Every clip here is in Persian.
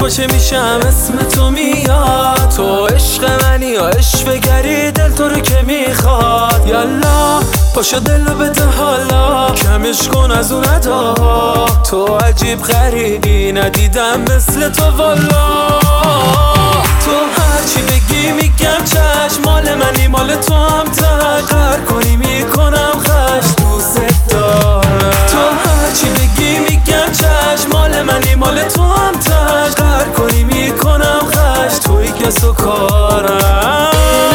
خوشه میشم اسم تو میاد. تو عشق منی یا عشق گری دل تو رو که میخواد. یالا پاشو دلو بده حالا کمش کن از اون اداها. تو عجیب غریبی ندیدم مثل تو والا. تو هرچی بگی میگم چشم مال منی مال تو هم تقر کنی میکنم خش دوست دارم. تو هرچی بگی میگم چشم مال منی مال تو هم تقر کنی میکنم خش توی کس و کارم.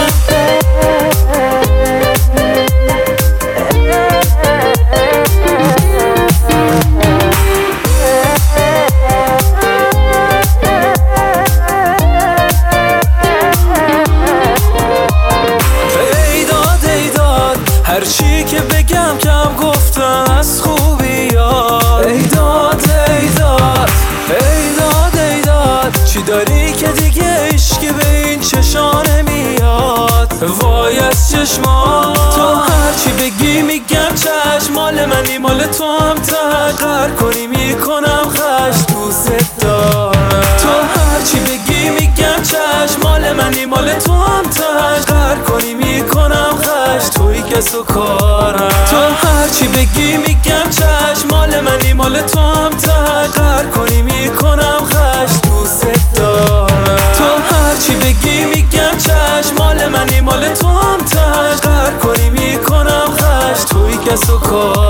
هرچی که بگم کم گفتم از خوبی یاد. ای داد ای داد ای داد ای داد چی داری که دیگه عشقی به این چشانه میاد. وای از چشمات تو هرچی بگی میگم چشم مال منی مال تو هم تقر کنی میکنم خش دوست دارم. تو هرچی بگی میگم چشم مال منی مال تو هم تقر کنی میکنم خش توی کس و کارم. تو هرچی بگی میگم چشم مال منی مال تو هم تقر کنی میکنم خش دوست دارم. تو هرچی بگی میگم چشم مال منی مال تو هم تقر کنی میکنم خش توی کس و کارم.